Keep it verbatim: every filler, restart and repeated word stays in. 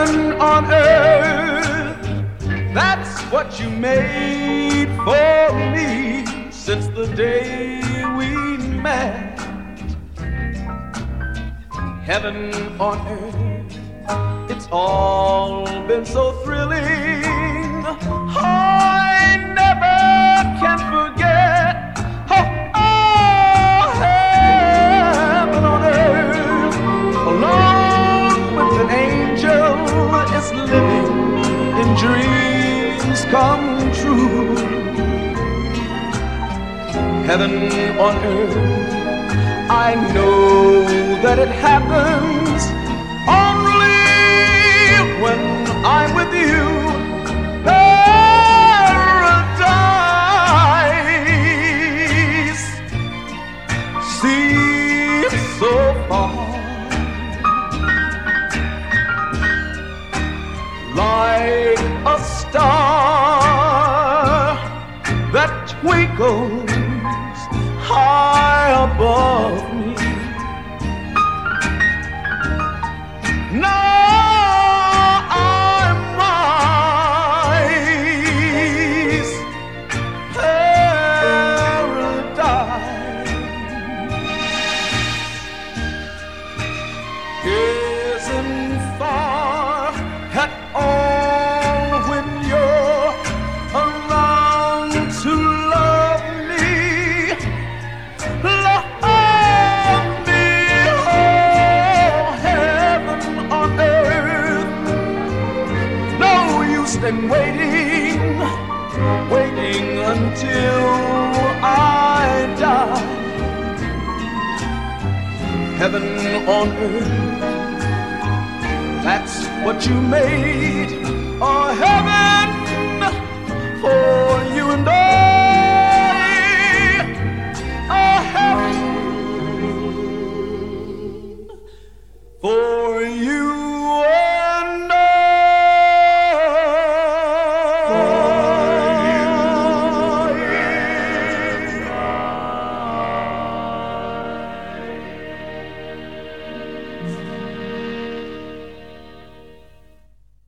Heaven on earth, that's what you made for me since the day we met. Heaven on earth, it's all been so thrilling. I never can forget. Oh, oh, heaven on earth, along with an angel, is living in dreams come true. Heaven on earth, I know that it happens only when I'm with you. Paradise seems so far, like a star that twinkles high above me. Now I'm wise, paradise isn't far at all when you're around to love me. Love me, oh, heaven on earth. No use in waiting, waiting until I die. Heaven on earth, that's what you made